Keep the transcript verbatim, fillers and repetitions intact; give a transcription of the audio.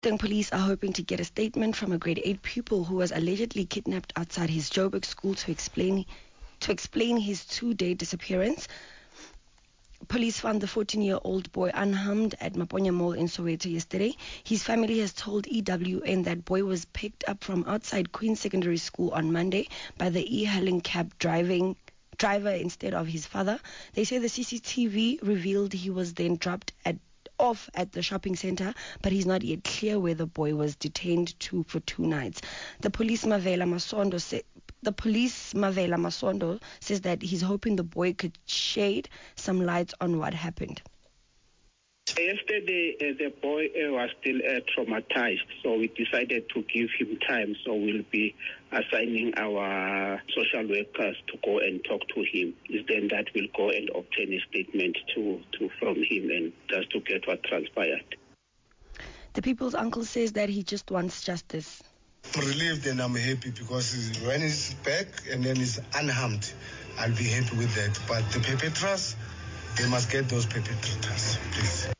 Then police are hoping to get a statement from a grade eight pupil who was allegedly kidnapped outside his Joburg school to explain to explain his two-day disappearance. Police found the fourteen-year-old boy unharmed at Maponya Mall in Soweto yesterday. His family has told E W N that boy was picked up from outside Queen's Secondary School on Monday by the e-hailing cab driving driver instead of his father. They say the C C T V revealed he was then dropped at off at the shopping center, but he's not yet clear where the boy was detained to for two nights. The police Mavela Masondo said The police, Mavela Masondo, says that he's hoping the boy could shed some light on what happened. Yesterday, uh, the boy uh, was still uh, traumatized, so we decided to give him time. So we'll be assigning our social workers to go and talk to him. It's then that we'll go and obtain a statement to, to from him and just to get what transpired. The people's uncle says that he just wants justice. I'm relieved and I'm happy because when he's back and then he's unharmed, I'll be happy with that. But the perpetrators, they must get those perpetrators, please.